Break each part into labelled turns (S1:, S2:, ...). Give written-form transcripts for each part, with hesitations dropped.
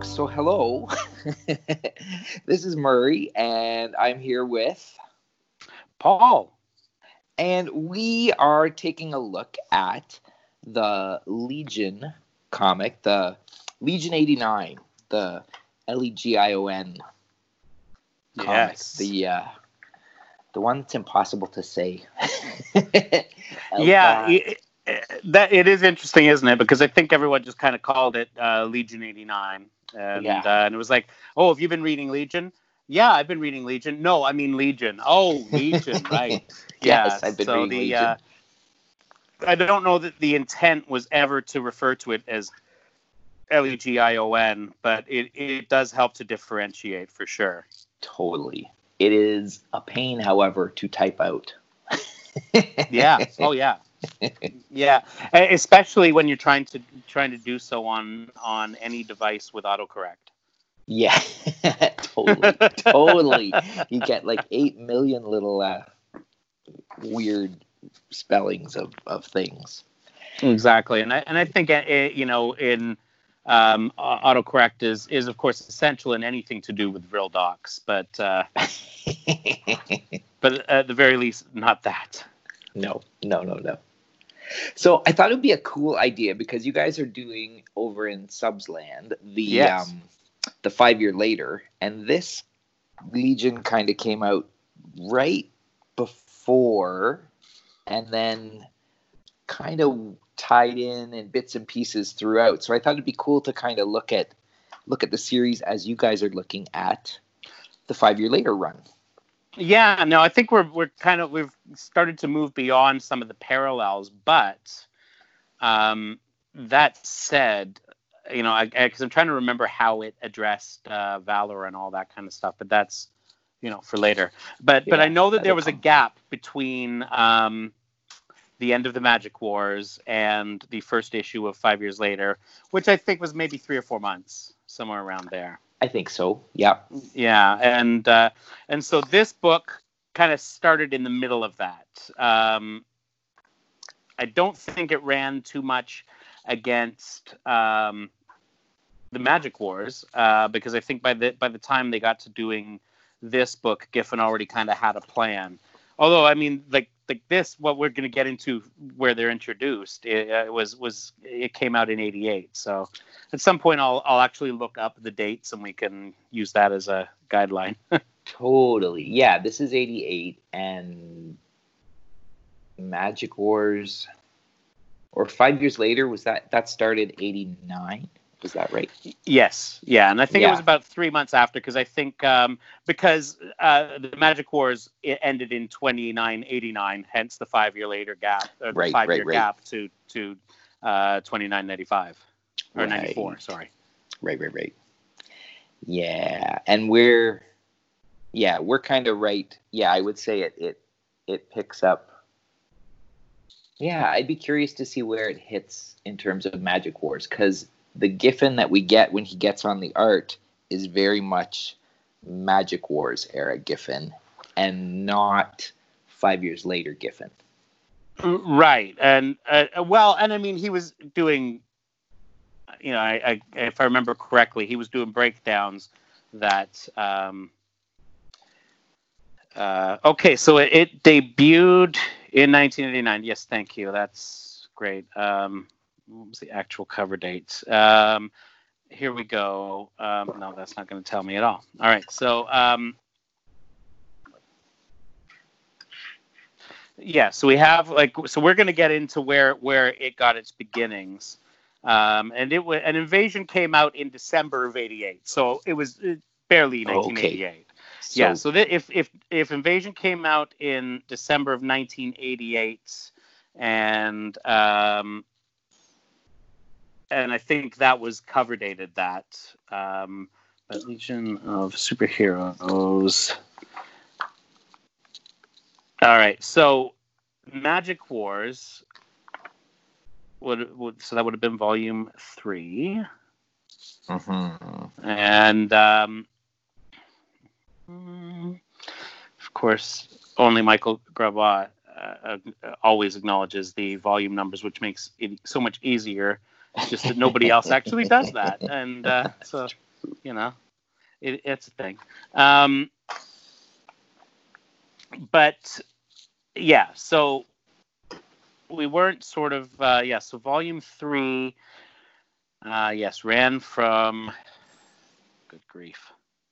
S1: So hello, this is Murray, and I'm here with
S2: Paul.
S1: And we are taking a look at the Legion comic, the Legion 89, the Legion comic,
S2: Yes.
S1: the one that's impossible to say.
S2: Yeah, it is interesting, isn't it? Because I think everyone just kind of called it Legion 89, and it was like, oh, have you been reading Legion? Yeah, I've been reading Legion. No, I mean Legion. Oh, Legion, right?
S1: Yes,
S2: Yeah.
S1: I've been reading Legion.
S2: I don't know that the intent was ever to refer to it as Legion, but it does help to differentiate for sure.
S1: Totally. It is a pain, however, to type out.
S2: Yeah. Oh, yeah. Yeah. Especially when you're trying to do so on any device with autocorrect.
S1: Yeah. Totally. You get like 8 million little weird spellings of things.
S2: Exactly, and I think in autocorrect is of course essential in anything to do with real docs, but but at the very least, not that.
S1: No. So I thought it would be a cool idea because you guys are doing over in Subsland the 5 year later, and this Legion kind of came out right before, and then kind of tied in bits and pieces throughout. So I thought it'd be cool to kind of look at the series as you guys are looking at the 5 year later run.
S2: Yeah, no, I think we've started to move beyond some of the parallels, but that said, because I'm trying to remember how it addressed Valor and all that kind of stuff, but that's for later. But I know that there was a gap between the end of the Magic Wars and the first issue of 5 years later, which I think was maybe 3 or 4 months, somewhere around there.
S1: I think so. Yeah.
S2: Yeah, and so this book kind of started in the middle of that. I don't think it ran too much against the Magic Wars because I think by the time they got to doing this book, Giffen already kind of had a plan. Although, I mean, like this, what we're going to get into where they're introduced, it came out in '88. So at some point, I'll actually look up the dates and we can use that as a guideline.
S1: Totally. Yeah, this is '88, and Magic Wars, or 5 years later, was that started '89? Is that right?
S2: Yes. Yeah. And I think it was about 3 months after, because I think because the Magic Wars it ended in 2989, hence the 5 year later gap, or the 5 year gap to 2995 or 94. Sorry.
S1: Right. Yeah, and we're kind of right. Yeah, I would say it picks up. Yeah, I'd be curious to see where it hits in terms of Magic Wars, because the Giffen that we get when he gets on the art is very much Magic Wars era Giffen, and not 5 years later Giffen.
S2: Right, and and I mean, he was doing, I if I remember correctly, he was doing breakdowns that. Okay, so it debuted in 1989. Yes, thank you. That's great. What was the actual cover date? Here we go. No, that's not going to tell me at all. All right, so so we have so we're going to get into where it got its beginnings, and an Invasion came out in December of '88, so it was barely 1988. Okay. So if Invasion came out in December of 1988, and I think that was cover dated that. But Legion of Superheroes. All right, so Magic Wars so that would have been volume 3.
S1: Mm-hmm.
S2: And of course, only Michael Gravois always acknowledges the volume numbers, which makes it so much easier. It's just that nobody else actually does that, and so it's a thing. But yeah, so we weren't sort of so volume 3 ran from, good grief,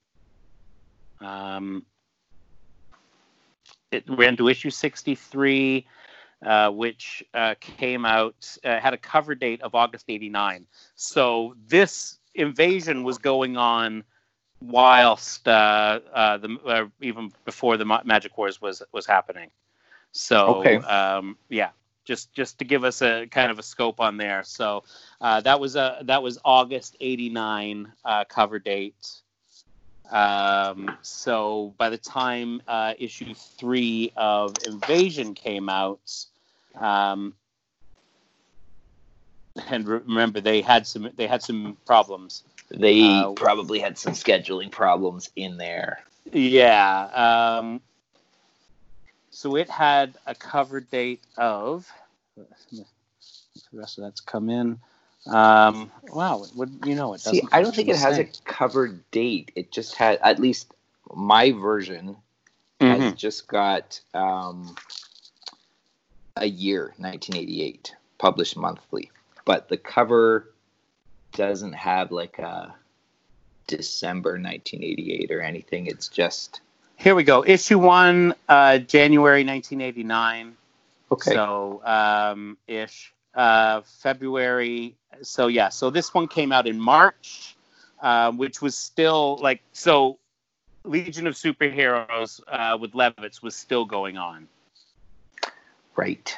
S2: it ran to issue 63, which came out, had a cover date of August 89. So this invasion was going on whilst even before the Magic Wars was happening. So
S1: Okay.
S2: just to give us a kind of a scope on there. So that was August 89 cover date. So by the time issue 3 of Invasion came out, and remember they had some problems.
S1: They probably had some scheduling problems in there.
S2: Yeah. So it had a cover date of, the rest of that's come in. Wow, it doesn't.
S1: See, I don't think it has a cover date. It just had, at least my version has just got a year, 1988, published monthly. But the cover doesn't have like a December 1988 or anything. It's just...
S2: Here we go. Issue 1, January 1989.
S1: Okay.
S2: So, ish. February. So, yeah. So this one came out in March, which was still so Legion of Superheroes with Levitz was still going on.
S1: Right.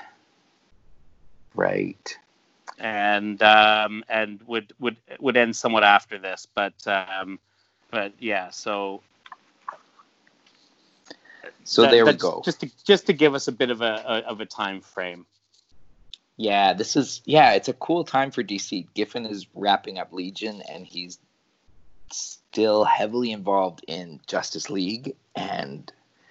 S2: And would end somewhat after this, but yeah. So
S1: there we go.
S2: Just to give us a bit of a time frame.
S1: Yeah, it's a cool time for DC. Giffen is wrapping up Legion, and he's still heavily involved in Justice League, and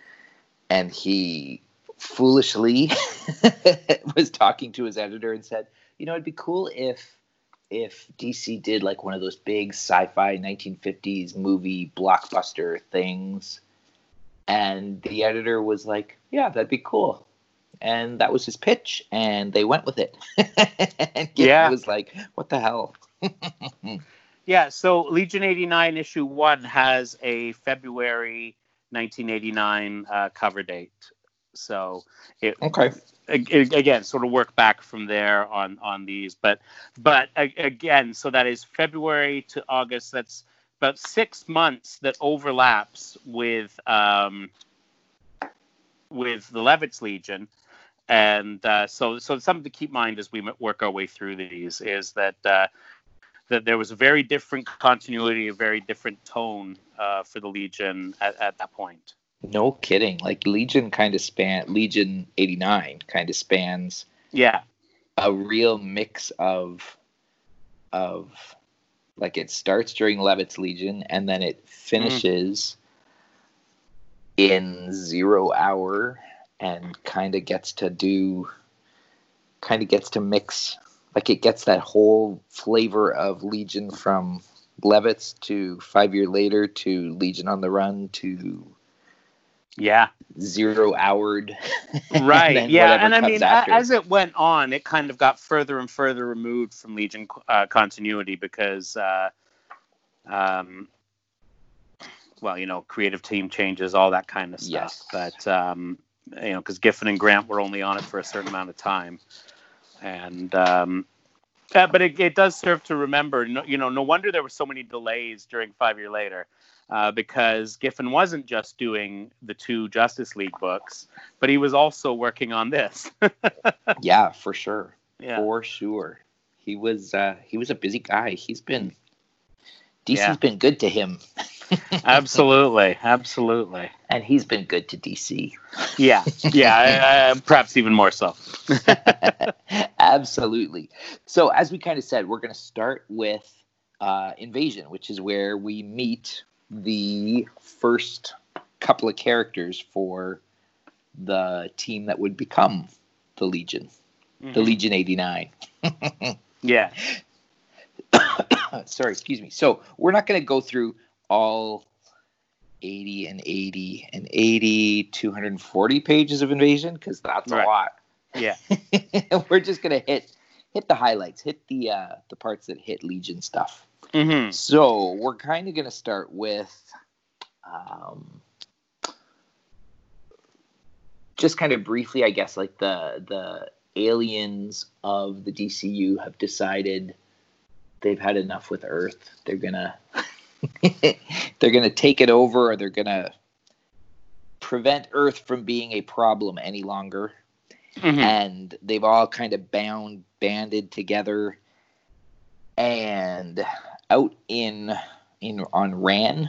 S1: he foolishly was talking to his editor and said, it'd be cool if DC did like one of those big sci-fi 1950s movie blockbuster things. And the editor was like, yeah, that'd be cool. And that was his pitch, and they went with it. And it was like, what the hell?
S2: Yeah, so Legion 89 issue 1 has a February 1989 cover date. So it again sort of work back from there on these, but again, so that is February to August. That's about 6 months that overlaps with the Levitz Legion. And so something to keep in mind as we work our way through these is that there was a very different continuity, a very different tone for the Legion at that point.
S1: No kidding. Like Legion 89 kind of spans a real mix of like it starts during Levitz Legion and then it finishes in 0 Hour and kind of gets to mix, like it gets that whole flavor of Legion from Levitz to 5 Year Later to Legion on the Run to 0 Houred.
S2: Right. And I mean,
S1: after.
S2: As it went on, it kind of got further and further removed from Legion continuity because, creative team changes, all that kind of stuff. Yes. But, because Giffen and Grant were only on it for a certain amount of time. And, but it does serve to remember, no wonder there were so many delays during 5 Year Later. Because Giffen wasn't just doing the 2 Justice League books, but he was also working on this.
S1: Yeah, for sure. Yeah. For sure. He was a busy guy. DC's been good to him. Absolutely.
S2: And
S1: he's been good to DC.
S2: Perhaps even more so.
S1: Absolutely. So as we kind of said, we're going to start with Invasion, which is where we meet the first couple of characters for the team that would become the Legion, the Legion 89.
S2: Yeah.
S1: sorry, excuse me. So we're not going to go through all 80 and 80 and 80, 240 pages of Invasion, because that's a lot.
S2: Yeah.
S1: We're just going to hit the highlights, hit the parts that hit Legion stuff.
S2: Mm-hmm.
S1: So we're kind of going to start with just kind of briefly, I guess, like the aliens of the DCU have decided they've had enough with Earth. They're gonna take it over, or they're gonna prevent Earth from being a problem any longer. Mm-hmm. And they've all kind of banded together, and out on Ran.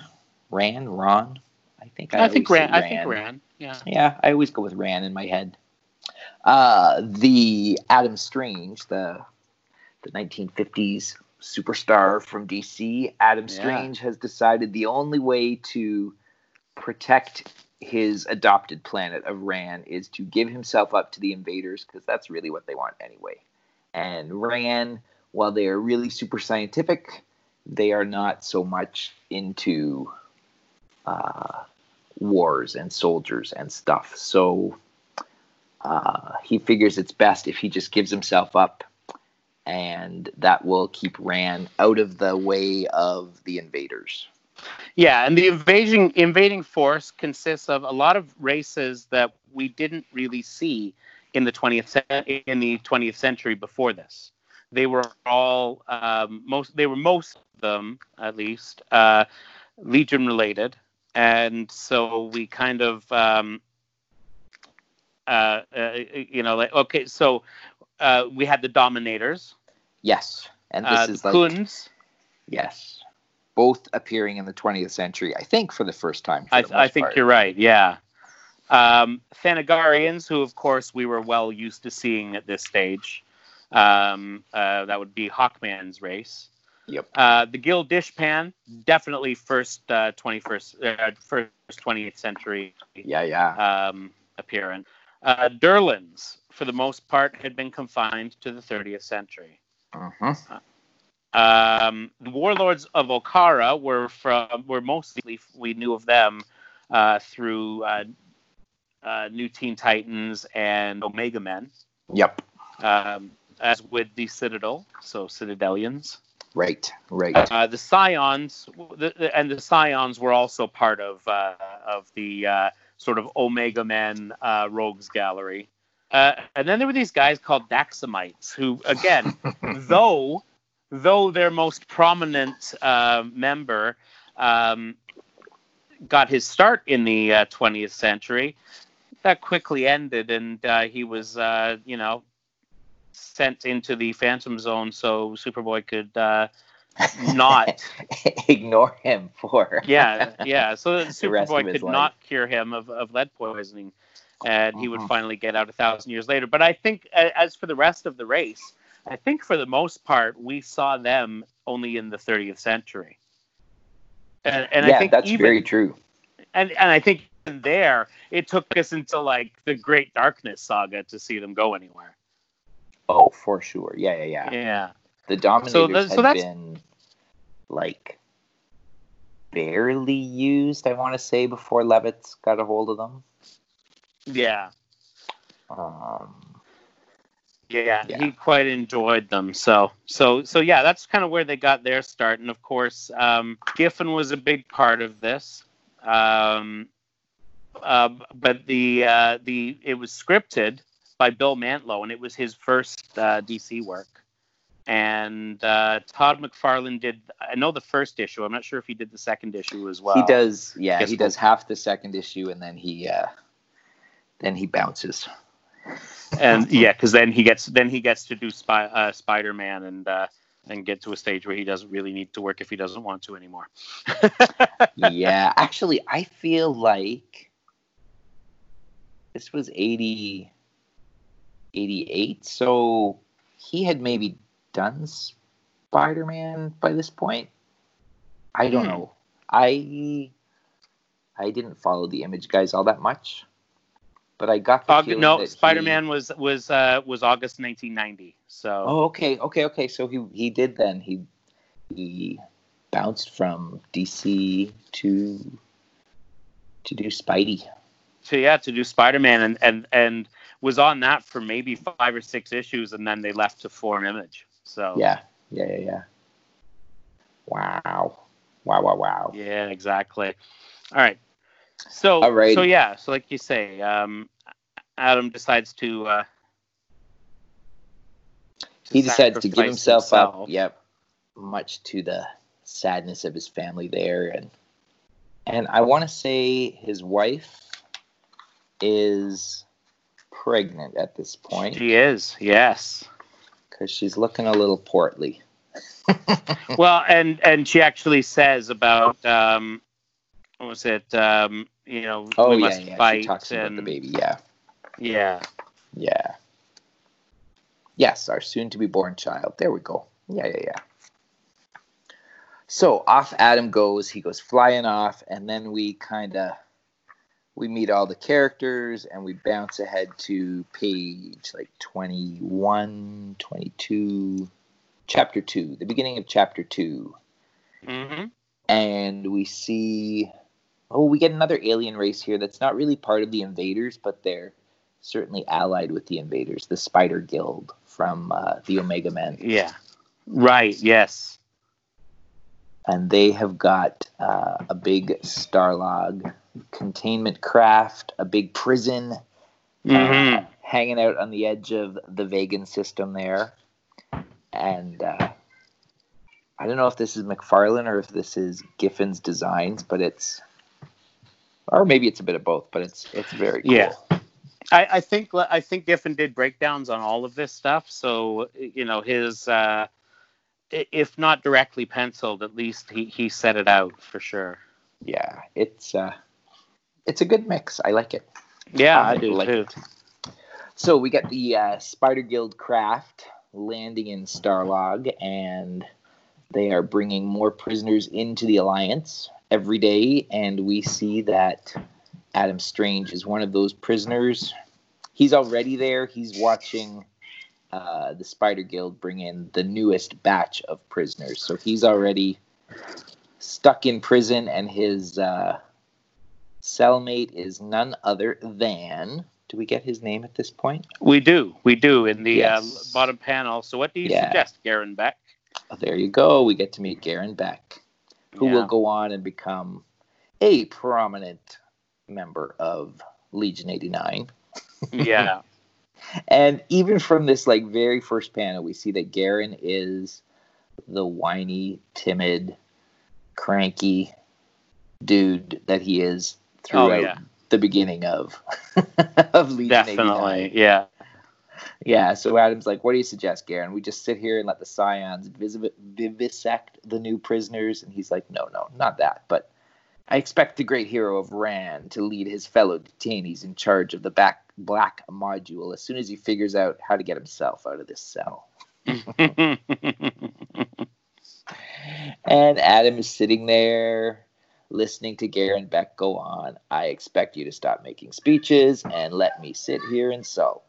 S1: I think Ran. Yeah, I always go with Ran in my head. The Adam Strange, the 1950s superstar from DC, Adam Strange has decided the only way to protect his adopted planet of Ran is to give himself up to the invaders, because that's really what they want anyway. And Ran, while they are really super scientific, they are not so much into wars and soldiers and stuff. So he figures it's best if he just gives himself up, and that will keep Ran out of the way of the invaders.
S2: Yeah, and the invading force consists of a lot of races that we didn't really see in the 20th century before this. They were all most of them, at least, Legion related, and so we kind of we had the Dominators.
S1: Yes, and this is like
S2: Khunds.
S1: Yes, both appearing in the 20th century, I think, for the first time.
S2: I think you're right. Yeah, Thanagarians, who of course we were well used to seeing at this stage. That would be Hawkman's race. Yep. The Gil Dishpan, definitely first 20th century. Appearance. Durlans, for the most part, had been confined to the 30th century.
S1: Uh-huh.
S2: The Warlords of Okara were mostly, we knew of them through New Teen Titans and Omega Men.
S1: Yep.
S2: As with the Citadel, so Citadelians.
S1: Right.
S2: The Scions, the Scions were also part of the sort of Omega Men rogues gallery. And then there were these guys called Daxamites, who, again, though their most prominent member got his start in the 20th century, that quickly ended, and he was, sent into the Phantom Zone so Superboy could not
S1: ignore him for
S2: so Superboy could not cure him of lead poisoning, and he would finally get out 1,000 years later. But I think as for the rest of the race, I think for the most part we saw them only in the 30th century, and I think
S1: that's very true.
S2: And I think there it took us until like the Great Darkness saga to see them go anywhere.
S1: Oh, for sure. Yeah. The Dominators had been, like, barely used, I want to say, before Levitz got a hold of them.
S2: Yeah. He quite enjoyed them. So yeah, that's kind of where they got their start. And, of course, Giffen was a big part of this. But it was scripted by Bill Mantlo, and it was his first DC work. And Todd McFarlane did, I know, the first issue. I'm not sure if he did the second issue as well.
S1: He does, he does half the second issue, and then he bounces.
S2: And because then he gets to do Spider-Man and get to a stage where he doesn't really need to work if he doesn't want to anymore.
S1: Yeah, actually, I feel like this was 88, so he had maybe done Spider-Man by this point. I don't know. I didn't follow the Image guys all that much, but I got the feeling that
S2: Spider-Man was August 1990. So
S1: okay. So he did then. he bounced from DC to do Spidey.
S2: To do Spider-Man, and was on that for maybe 5 or 6 issues, and then they left to form Image. So
S1: yeah. Wow.
S2: Yeah, exactly. All right. So like you say, Adam decides to
S1: he decides to give himself up. Yep. Much to the sadness of his family there, and I want to say his wife is pregnant at this point.
S2: She is, yes.
S1: Because she's looking a little portly.
S2: Well, and she actually says about what was it? We must fight.
S1: She talks about the baby.
S2: Yeah.
S1: Yes, our soon-to-be-born child. There we go. Yeah. So off Adam goes. He goes flying off, and then we meet all the characters, and we bounce ahead to page 21, 22, chapter 2, the beginning of chapter 2.
S2: Mm-hmm.
S1: And we see, we get another alien race here that's not really part of the invaders, but they're certainly allied with the invaders, the Spider Guild from the Omega Men.
S2: Yeah. Right, yes.
S1: And they have got a big Starlog containment craft, a big prison, hanging out on the edge of the Vegan system there. And I don't know if this is McFarlane or if this is Giffen's designs, but or maybe it's a bit of both, but it's very cool.
S2: Yeah. I think Giffen did breakdowns on all of this stuff, so his if not directly penciled, at least he set it out for sure.
S1: Yeah, it's a good mix. I like it.
S2: Yeah, I do too.
S1: It. So we got the Spider Guild craft landing in Starlog, and they are bringing more prisoners into the Alliance every day, and we see that Adam Strange is one of those prisoners. He's already there. He's watching the Spider Guild bring in the newest batch of prisoners. So he's already stuck in prison, and his cellmate is none other than... Do we get his name at this point?
S2: We do in the bottom panel. So what do you suggest, Garen Beck?
S1: Oh, there you go. We get to meet Garen Beck, who will go on and become a prominent member of Legion 89.
S2: Yeah.
S1: And even from this very first panel, we see that Garen is the whiny, timid, cranky dude that he is throughout the beginning of Legion 89.
S2: Definitely, yeah.
S1: Yeah, so Adam's like, what do you suggest, Garen? We just sit here and let the Scions vivisect the new prisoners? And he's like, no, not that. But I expect the great hero of Rand to lead his fellow detainees in charge of the Black Module as soon as he figures out how to get himself out of this cell. And Adam is sitting there listening to Garen Beck go on. I expect you to stop making speeches and let me sit here and sulk.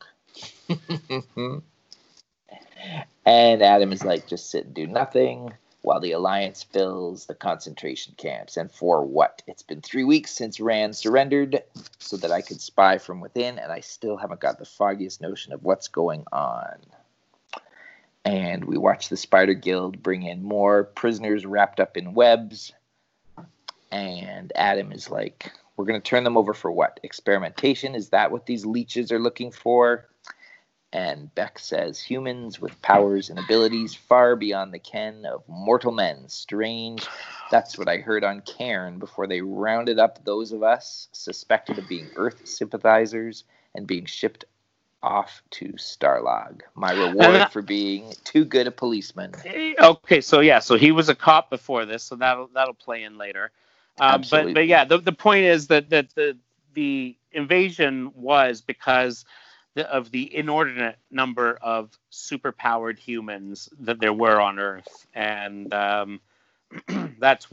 S1: And Adam is like, just sit and do nothing while the Alliance fills the concentration camps. And for what? It's been 3 weeks since Rand surrendered so that I could spy from within, and I still haven't got the foggiest notion of what's going on. And we watch the Spider Guild bring in more prisoners wrapped up in webs. And Adam is like, we're going to turn them over for what? Experimentation? Is that what these leeches are looking for? And Beck says, humans with powers and abilities far beyond the ken of mortal men. Strange. That's what I heard on Cairn before they rounded up those of us suspected of being Earth sympathizers and being shipped off to Starlog. My reward for being too good a policeman.
S2: Okay, so he was a cop before this, so that'll play in later. But yeah, the point is that the invasion was because of the inordinate number of superpowered humans that there were on Earth, and that's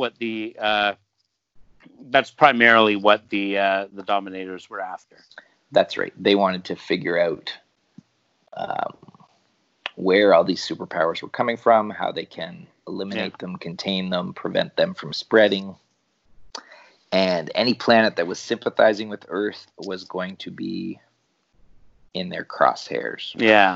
S2: primarily what the Dominators were after.
S1: That's right. They wanted to figure out where all these superpowers were coming from, how they can eliminate them, contain them, prevent them from spreading. And any planet that was sympathizing with Earth was going to be in their crosshairs.
S2: Yeah.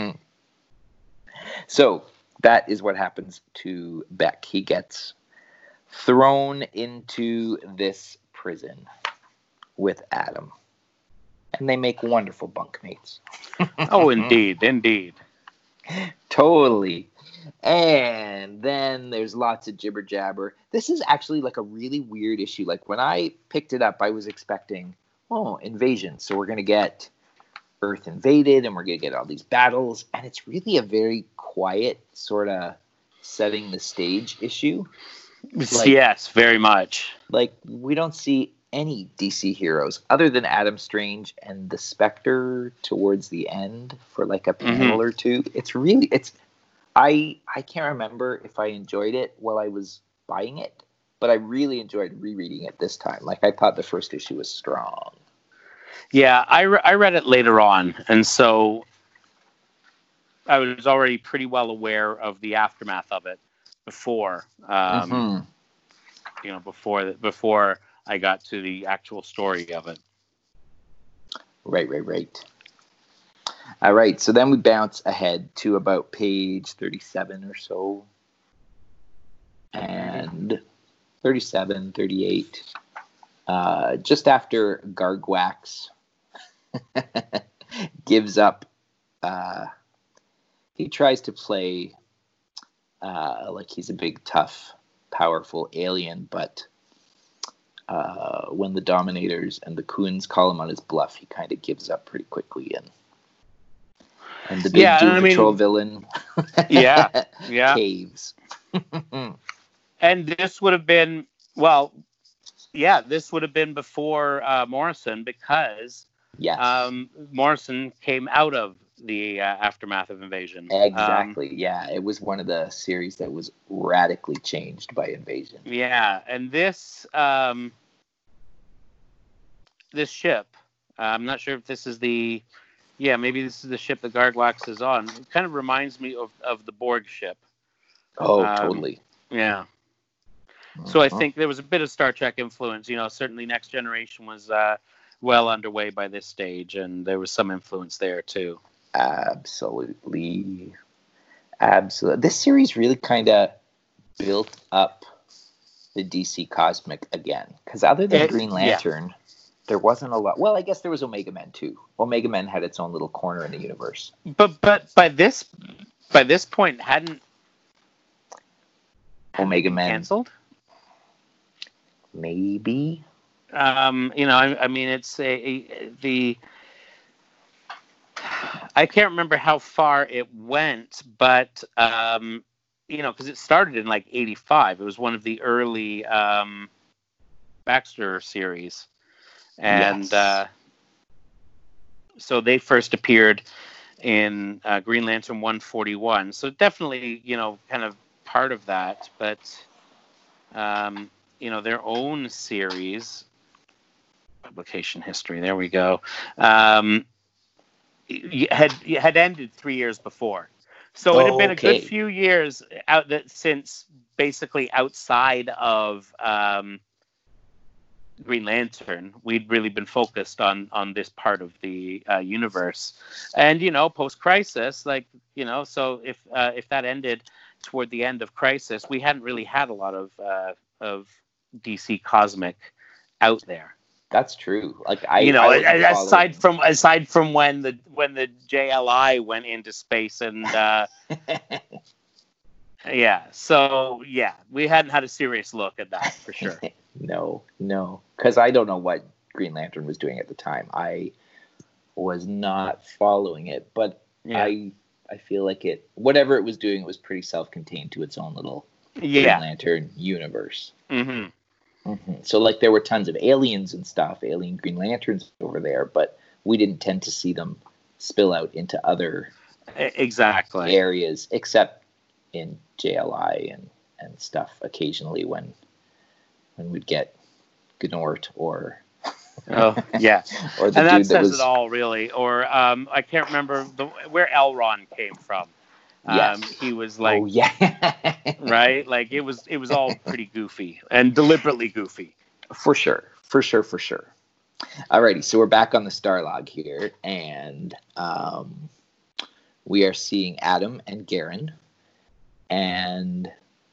S1: So that is what happens to Beck. He gets thrown into this prison with Adam. And they make wonderful bunkmates.
S2: Oh, indeed. Indeed.
S1: Totally. And then there's lots of jibber jabber. This is actually like a really weird issue. Like when I picked it up, I was expecting, invasion. So we're going to get Earth invaded and we're going to get all these battles. And it's really a very quiet sort of setting the stage issue.
S2: Like, yes, very much.
S1: Like we don't see any DC heroes other than Adam Strange and the Spectre towards the end for like a panel or two. I can't remember if I enjoyed it while I was buying it, but I really enjoyed rereading it this time. Like I thought the first issue was strong.
S2: Yeah, I read it later on, and so I was already pretty well aware of the aftermath of it before, before I got to the actual story of it.
S1: Right. All right, so then we bounce ahead to about page 37 or so. And 37, 38. Just after Gargwax gives up, he tries to play like he's a big, tough, powerful alien, but when the Dominators and the Khunds call him on his bluff, he kind of gives up pretty quickly, and the big Doom Patrol villain caves.
S2: And this would have been, this would have been before Morrison, because Morrison came out of the aftermath of Invasion.
S1: Exactly. It was one of the series that was radically changed by Invasion.
S2: Yeah, and this this ship, I'm not sure if this is maybe this is the ship that Gargwax is on. It kind of reminds me of the Borg ship.
S1: Oh, totally.
S2: Yeah. So I think there was a bit of Star Trek influence. Certainly Next Generation was well underway by this stage, and there was some influence there too.
S1: Absolutely. This series really kind of built up the DC Cosmic again, because other than Green Lantern, there wasn't a lot. Well, I guess there was Omega Men too. Omega Men had its own little corner in the universe.
S2: But by this point, hadn't
S1: Omega Men
S2: canceled?
S1: Maybe.
S2: It's I can't remember how far it went, but because it started in like 85. It was one of the early Baxter series. And so they first appeared in Green Lantern 141. So definitely, kind of part of that. But, their own series, publication history, there we go, had ended 3 years before. So it had been a good few years since basically outside of Green Lantern, we'd really been focused on this part of the universe, and post-Crisis, so if that ended toward the end of Crisis, we hadn't really had a lot of DC Cosmic out there.
S1: That's true. Like
S2: aside from when the JLI went into space and we hadn't had a serious look at that for sure.
S1: No, because I don't know what Green Lantern was doing at the time. I was not following it, but I feel like whatever it was doing, it was pretty self-contained to its own little Green Lantern universe. Mm-hmm. Mm-hmm. So like there were tons of aliens and stuff, alien Green Lanterns over there, but we didn't tend to see them spill out into other areas, except in JLI and stuff occasionally when we'd get Gnort or
S2: or the
S1: and
S2: dude that says it all really, or I can't remember where Elrond came from. He was like,
S1: oh yeah,
S2: right, like it was all pretty goofy and deliberately goofy.
S1: for sure. Alrighty, so we're back on the Starlog here, and we are seeing Adam and Garen, and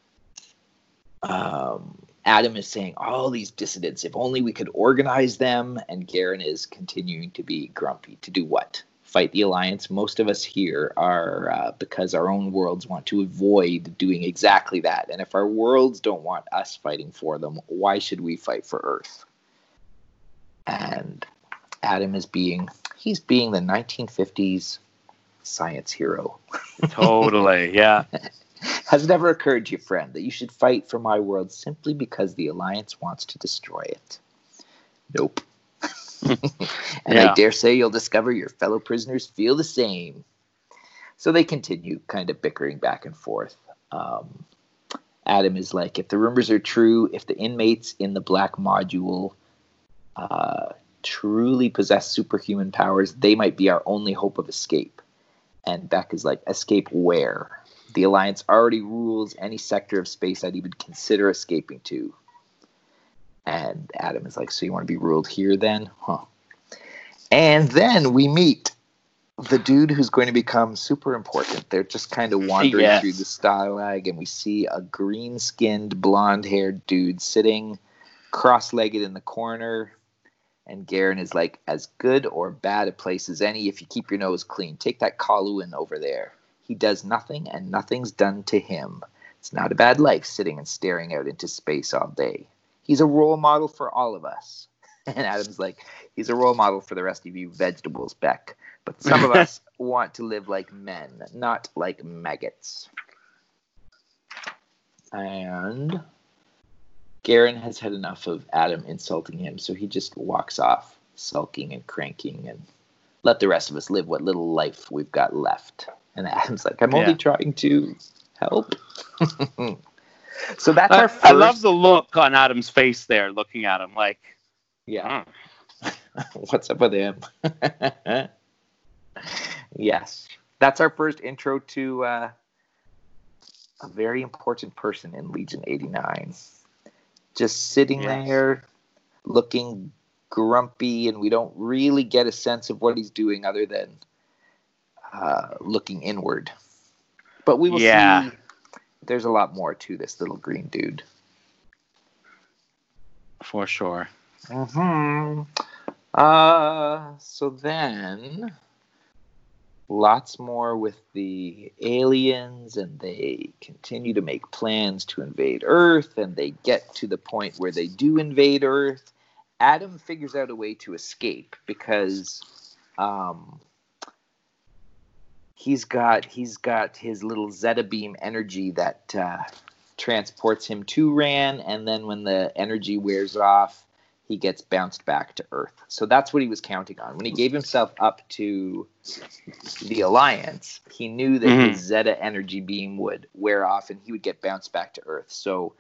S1: Adam is saying all these dissidents, if only we could organize them, and Garen is continuing to be grumpy. To do what? Fight the Alliance? Most of us here are because our own worlds want to avoid doing exactly that, and if our worlds don't want us fighting for them, why should we fight for Earth? And Adam is being the 1950s science hero.
S2: Totally, yeah.
S1: Has it ever occurred to you, friend, that you should fight for my world simply because the Alliance wants to destroy it? Nope. And I dare say you'll discover your fellow prisoners feel the same. So they continue kind of bickering back and forth. Adam is like, if the rumors are true, if the inmates in the Black Module truly possess superhuman powers, they might be our only hope of escape. And Beck is like, escape where? The Alliance already rules any sector of space I'd even consider escaping to. And Adam is like, so you want to be ruled here then? Huh. And then we meet the dude who's going to become super important. They're just kind of wandering through the Stalag, and we see a green-skinned, blonde-haired dude sitting cross-legged in the corner. And Garen is like, as good or bad a place as any if you keep your nose clean. Take that Kaluan over there. He does nothing, and nothing's done to him. It's not a bad life sitting and staring out into space all day. He's a role model for all of us. And Adam's like, he's a role model for the rest of you vegetables, Beck. But some of us want to live like men, not like maggots. And Garen has had enough of Adam insulting him, so he just walks off, sulking and cranking, and let the rest of us live what little life we've got left. And Adam's like, I'm only trying to help. So that's our first...
S2: I love the look on Adam's face there, looking at him like...
S1: Yeah. What's up with him? Yes. That's our first intro to a very important person in Legion 89. Just sitting there, looking grumpy, and we don't really get a sense of what he's doing other than looking inward. But we will see there's a lot more to this little green dude.
S2: For sure.
S1: Mm-hmm. So then, lots more with the aliens, and they continue to make plans to invade Earth, and they get to the point where they do invade Earth. Adam figures out a way to escape because he's got his little Zeta beam energy that transports him to Ran, and then when the energy wears off, he gets bounced back to Earth. So that's what he was counting on. When he gave himself up to the Alliance, he knew that his Zeta energy beam would wear off and he would get bounced back to Earth. So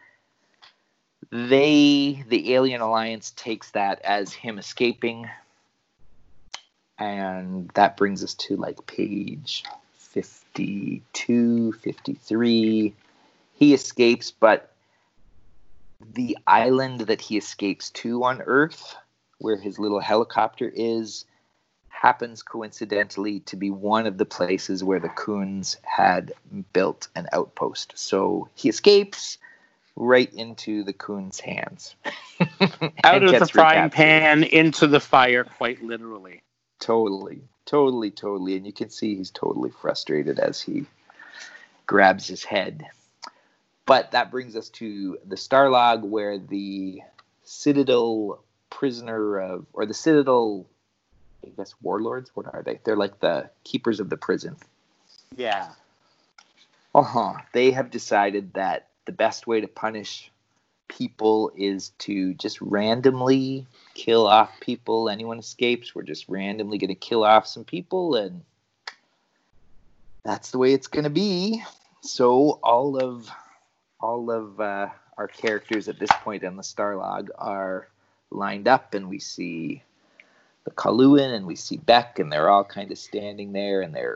S1: the Alien Alliance takes that as him escaping. And that brings us to like page 52, 53. He escapes, but the island that he escapes to on Earth, where his little helicopter is, happens coincidentally to be one of the places where the Khunds had built an outpost. So he escapes right into the Khunds' hands.
S2: Out of the frying pan into the fire, quite literally.
S1: Totally. And you can see he's totally frustrated as he grabs his head. But that brings us to the Starlog, where the Citadel or the Citadel, I guess, warlords? What are they? They're like the keepers of the prison.
S2: Yeah.
S1: They have decided that the best way to punish people is to just randomly kill off people. Anyone escapes, we're just randomly going to kill off some people, and that's the way it's going to be. So all of our characters at this point on the Starlog are lined up, and we see the Kaluan and we see Beck, and they're all kind of standing there, and they're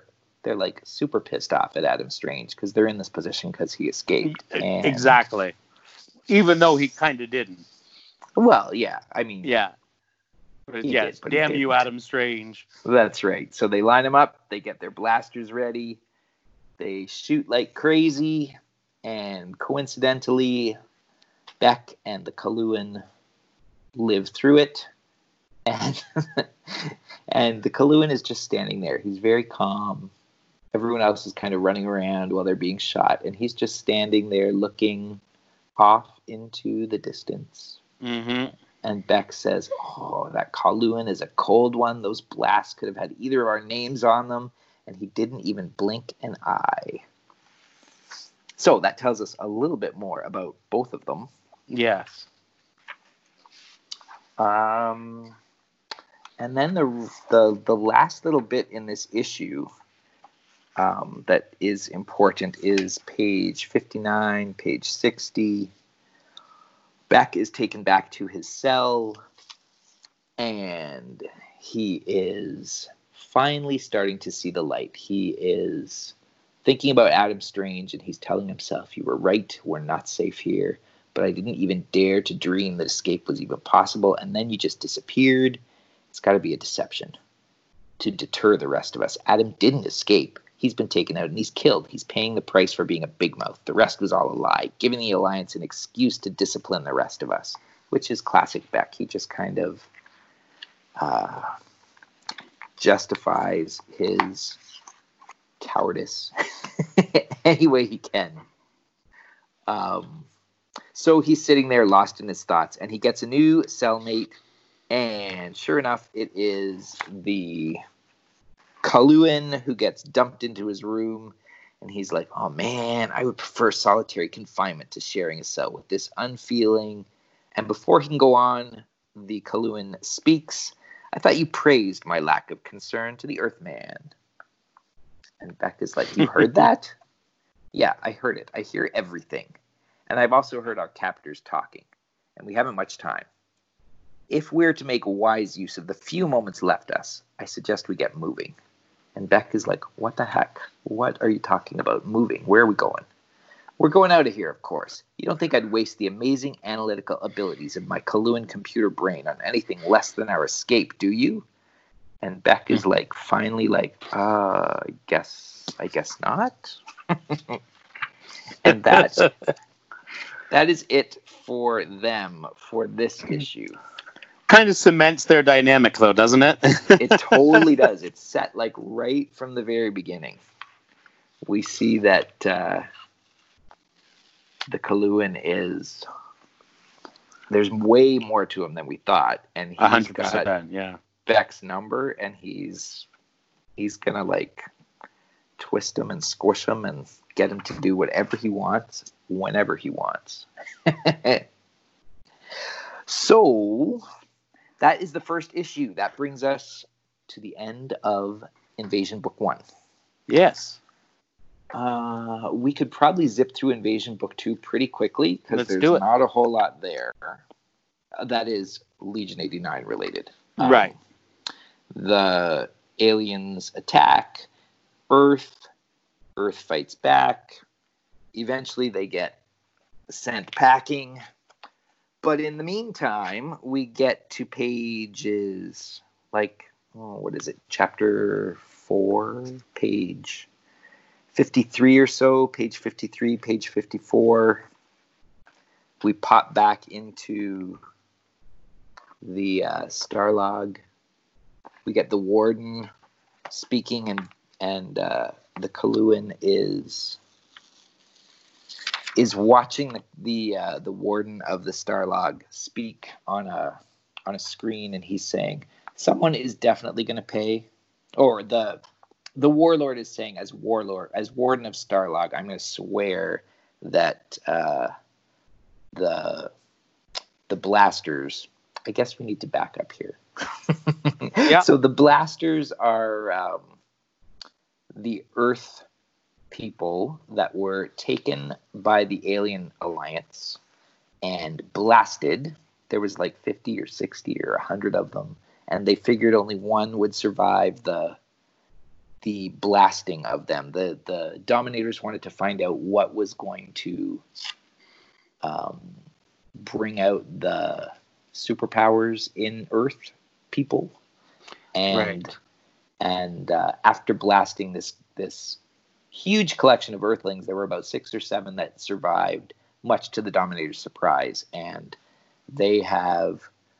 S1: they're like super pissed off at Adam Strange because they're in this position because he escaped. And,
S2: exactly. Even though he kind of didn't.
S1: Well, yeah. I mean,
S2: yeah. Yes. Damn you, Adam Strange.
S1: That's right. So they line him up. They get their blasters ready. They shoot like crazy. And coincidentally, Beck and the Coluan live through it. And and the Coluan is just standing there. He's very calm. Everyone else is kind of running around while they're being shot. And he's just standing there looking off into the distance.
S2: Mm-hmm.
S1: And Beck says, "Oh, that Coluan is a cold one. Those blasts could have had either of our names on them." And he didn't even blink an eye. So that tells us a little bit more about both of them.
S2: Yes.
S1: And then the last little bit in this issue that is important is page 59, page 60. Beck is taken back to his cell, and he is finally starting to see the light. He is thinking about Adam Strange, and he's telling himself, "You were right, we're not safe here, but I didn't even dare to dream that escape was even possible, and then you just disappeared. It's got to be a deception to deter the rest of us. Adam didn't escape. He's been taken out and he's killed. He's paying the price for being a big mouth. The rest was all a lie, giving the Alliance an excuse to discipline the rest of us," which is classic Beck. He just kind of justifies his cowardice any way he can. So he's sitting there lost in his thoughts, and he gets a new cellmate, and sure enough, it is the Coluan who gets dumped into his room, and he's like, "Oh man, I would prefer solitary confinement to sharing a cell with this unfeeling." And before he can go on, the Coluan speaks. "I thought you praised my lack of concern to the Earthman." And Beck is like, "You heard that?" "Yeah, I heard it. I hear everything. And I've also heard our captors talking, and we haven't much time. If we're to make wise use of the few moments left us, I suggest we get moving." And Beck is like, "What the heck? What are you talking about? Moving? Where are we going?" "We're going out of here, of course. You don't think I'd waste the amazing analytical abilities of my Coluan computer brain on anything less than our escape, do you?" And Beck is like, finally like, I guess not. And that is it for them for this issue.
S2: Kind of cements their dynamic, though, doesn't it?
S1: It totally does. It's set like right from the very beginning. We see that the Coluan is, there's way more to him than we thought, and he's
S2: 100%,
S1: got
S2: yeah,
S1: Beck's number, and he's gonna like twist him and squish him and get him to do whatever he wants whenever he wants. So that is the first issue. That brings us to the end of Invasion Book 1.
S2: Yes.
S1: We could probably zip through Invasion Book 2 pretty quickly because there's not a whole lot there. That is Legion 89 related.
S2: Right.
S1: The aliens attack Earth. Earth fights back. Eventually they get sent packing. But in the meantime, we get to pages like, what is it? Chapter 4, page 53 or so, page 53, page 54. We pop back into the Starlog. We get the Warden speaking, and the Coluan is watching the Warden of the Starlog speak on a screen, and he's saying, "Someone is definitely going to pay," or the Warlord is saying, as Warden of Starlog, "I'm going to swear that the blasters." I guess we need to back up here.
S2: Yeah.
S1: So the blasters are the Earth people that were taken by the Alien Alliance and blasted. There was like 50 or 60 or 100 of them, and they figured only one would survive the the blasting of them. The Dominators wanted to find out what was going to bring out the superpowers in Earth people, and after blasting this huge collection of Earthlings, there were about 6 or 7 that survived, much to the Dominator's surprise, and they have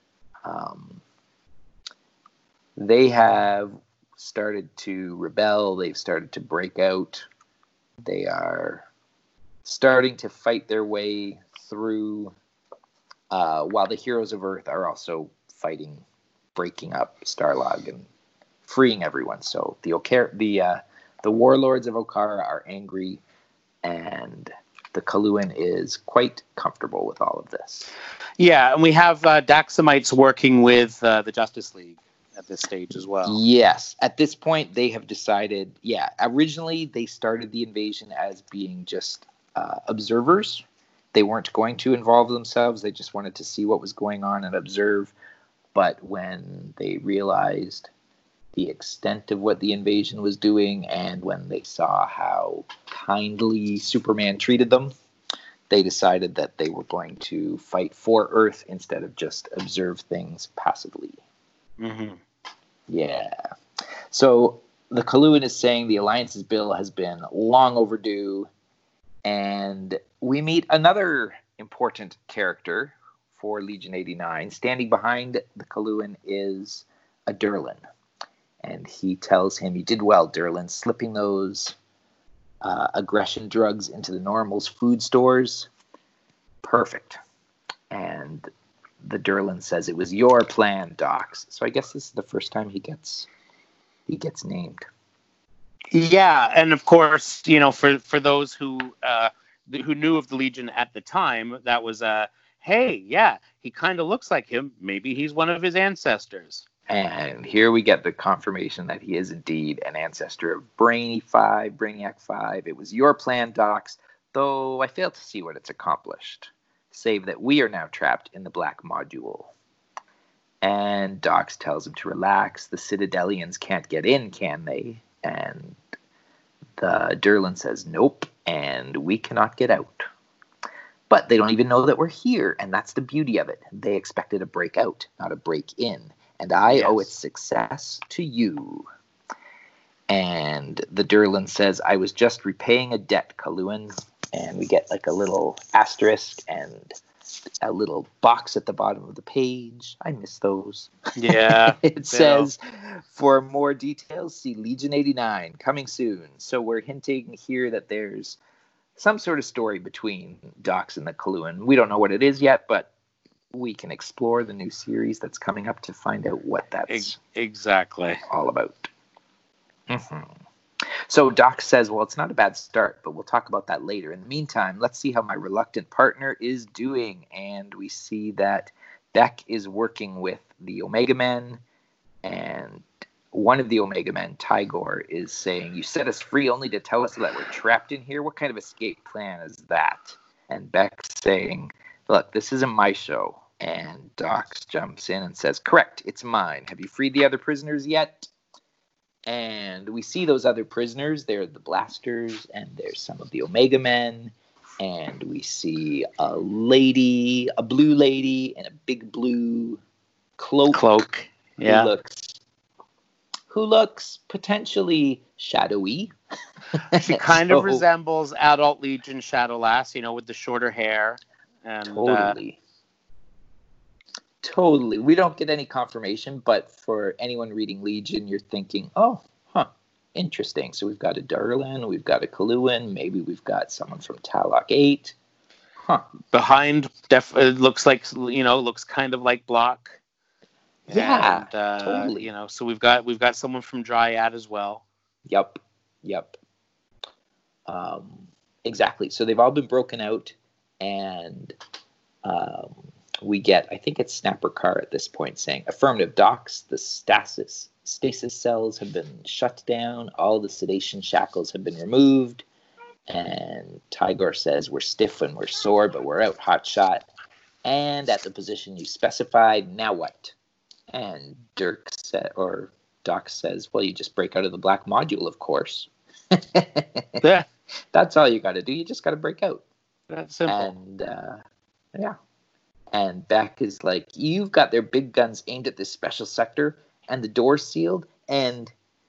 S1: started to rebel. They've started to break out. They are starting to fight their way through, while the heroes of Earth are also fighting, breaking up Starlog and freeing everyone. So the warlords of Okara are angry, and the Coluan is quite comfortable with all of this.
S2: Yeah, and we have Daxamites working with the Justice League at this stage as well.
S1: Yes. At this point, they have decided, originally they started the invasion as being just observers. They weren't going to involve themselves. They just wanted to see what was going on and observe. But when they realized the extent of what the invasion was doing, and when they saw how kindly Superman treated them, they decided that they were going to fight for Earth instead of just observe things passively.
S2: Mm-hmm.
S1: Yeah. So the Coluan is saying the Alliance's bill has been long overdue, and we meet another important character for Legion 89. Standing behind the Coluan is a Durlan, and he tells him, "You did well, Durlan, slipping those aggression drugs into the Normal's food stores. Perfect." And the Durlan says, "It was your plan, Dox." So I guess this is the first time he gets named.
S2: Yeah, and of course, for those who knew of the Legion at the time, that was hey, yeah, he kind of looks like him. Maybe he's one of his ancestors.
S1: And here we get the confirmation that he is indeed an ancestor of Brainiac 5. It was your plan, Dox, though I fail to see what it's accomplished, save that we are now trapped in the Black Module. And Dox tells him to relax. The Citadelians can't get in, can they? And the Durlan says, nope, and we cannot get out. But they don't even know that we're here, and that's the beauty of it. They expected a break out, not a break in. And I owe its success to you. And the Durlan says, I was just repaying a debt, Coluan. And we get like a little asterisk and a little box at the bottom of the page. I miss those.
S2: Yeah.
S1: It says, for more details, see Legion 89, coming soon. So we're hinting here that there's some sort of story between Dox and the Coluan. We don't know what it is yet, but we can explore the new series that's coming up to find out what that's
S2: exactly
S1: all about. Mm-hmm. So Dox says, well, it's not a bad start, but we'll talk about that later. In the meantime, let's see how my reluctant partner is doing. And we see that Beck is working with the Omega Men, and one of the Omega Men, Tigor, is saying, you set us free only to tell us that we're trapped in here? What kind of escape plan is that? And Beck's saying, look, this isn't my show. And Dox jumps in and says, correct, it's mine. Have you freed the other prisoners yet? And we see those other prisoners. They're the Blasters, and there's some of the Omega Men. And we see a blue lady in a big blue cloak.
S2: Yeah.
S1: Who looks potentially shadowy.
S2: She kind of resembles Adult Legion Shadowlass, with the shorter hair. And,
S1: Totally. We don't get any confirmation, but for anyone reading Legion, you're thinking, interesting. So we've got a Durlan, we've got a Coluan, maybe we've got someone from Talok 8.
S2: Behind, it looks like, looks kind of like Block.
S1: Yeah,
S2: and,
S1: totally.
S2: So we've got someone from Dryad as well.
S1: Yep. Exactly. So they've all been broken out, and we get, I think it's Snapper Carr at this point saying, affirmative, Dox, the stasis cells have been shut down, all the sedation shackles have been removed, and Tigor says, we're stiff when we're sore, but we're out hotshot, and at the position you specified, now what? And Dirk said, or Doc says, well, you just break out of the black module, of course.
S2: Yeah.
S1: That's all you got to do. You just got to break out.
S2: That's simple.
S1: And, yeah. And Beck is like, you've got their big guns aimed at this special sector, and the door's sealed, and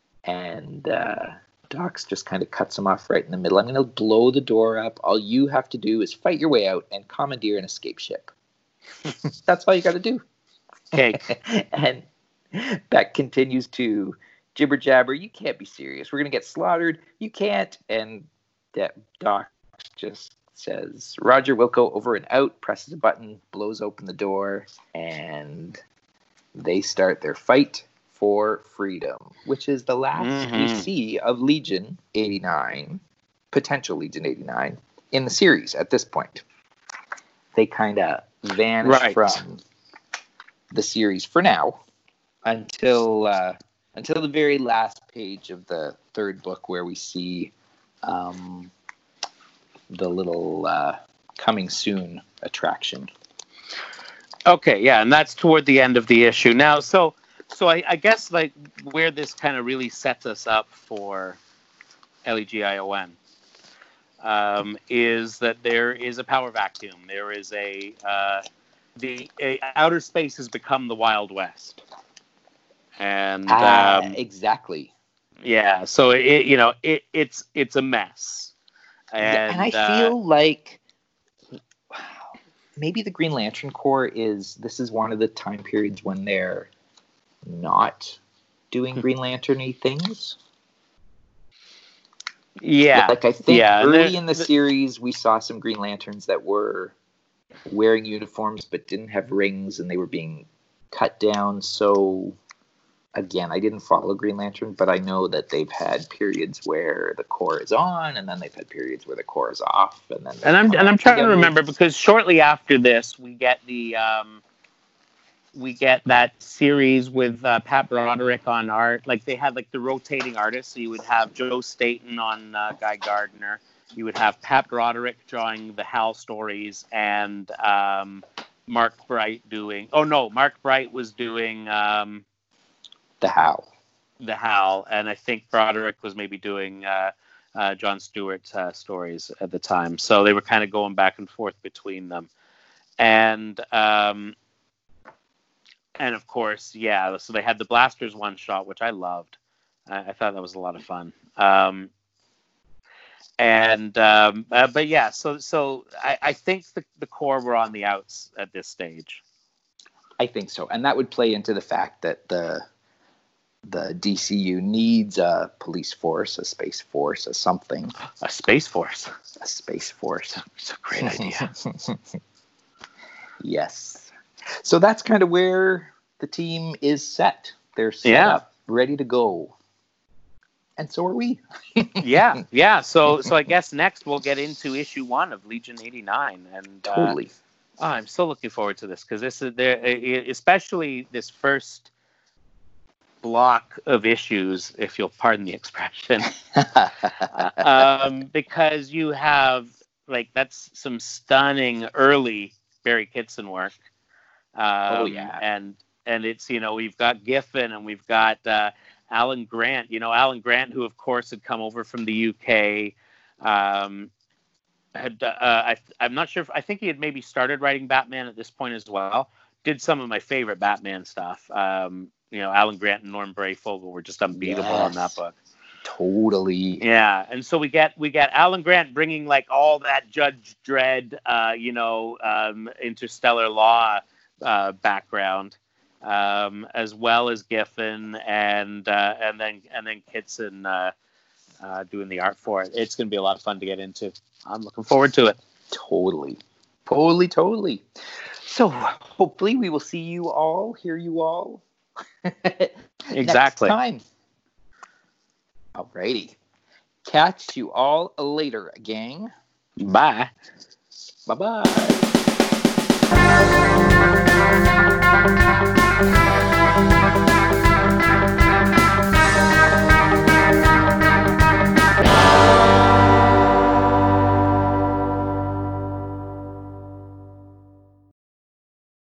S1: Doc just kind of cuts him off right in the middle. I'm going to blow the door up. All you have to do is fight your way out and commandeer an escape ship. That's all you got to do.
S2: Okay.
S1: And Beck continues to jibber jabber. You can't be serious. We're going to get slaughtered. You can't. And Doc just says, Roger, Wilco, over and out, presses a button, blows open the door, and they start their fight for freedom, which is the last we see of Legion 89, potential Legion 89, in the series at this point. They kind of vanish from the series for now until the very last page of the third book, where we see the little coming soon attraction.
S2: Okay, yeah, and that's toward the end of the issue. Now, so I guess like where this kind of really sets us up for LEGION is that there is a power vacuum. There is the outer space has become the Wild West, and
S1: exactly.
S2: Yeah, so it's a mess, and
S1: I feel like maybe the Green Lantern Corps this is one of the time periods when they're not doing Green Lantern-y things.
S2: Yeah.
S1: Like I think early in the series we saw some Green Lanterns that were wearing uniforms but didn't have rings, and they were being cut down. So again, I didn't follow Green Lantern, but I know that they've had periods where the Corps is on, and then they've had periods where the Corps is off, and then
S2: I'm trying to remember, because shortly after this we get that series with Pat Broderick on art. Like they had like the rotating artists. So you would have Joe Staton on Guy Gardner. You would have Pat Broderick drawing the Hal stories, and Mark Bright doing. Oh no, Mark Bright was doing
S1: the Hal.
S2: And I think Broderick was maybe doing John Stewart's stories at the time. So they were kind of going back and forth between them, and of course, yeah. So they had the Blasters one shot, which I loved. I thought that was a lot of fun. But yeah. So I think the Corps were on the outs at this stage.
S1: I think so, and that would play into the fact that the DCU needs a police force, a space force, a something.
S2: A space force.
S1: A space force.
S2: It's a great idea.
S1: Yes. So that's kind of where the team is set. They're set up, ready to go. And so are we.
S2: Yeah. So I guess next we'll get into issue 1 of Legion 89. And
S1: totally.
S2: I'm so looking forward to this, because this is especially this first block of issues, if you'll pardon the expression, because you have that's some stunning early Barry Kitson work. And it's we've got Giffen, and we've got Alan Grant. Alan Grant, who of course had come over from the UK. I'm not sure I think he had maybe started writing Batman at this point as well. Did some of my favorite Batman stuff. Alan Grant and Norm Brayfogle were just unbeatable on that book.
S1: Totally.
S2: Yeah, and so we get Alan Grant bringing all that Judge Dredd, interstellar law background, as well as Giffen, and then Kitson doing the art for it. It's going to be a lot of fun to get into. I'm looking forward to it.
S1: Totally. So hopefully we will see you all, hear you all.
S2: Exactly.
S1: Next time. Alrighty. Catch you all later, gang.
S2: Bye.
S1: Bye-bye.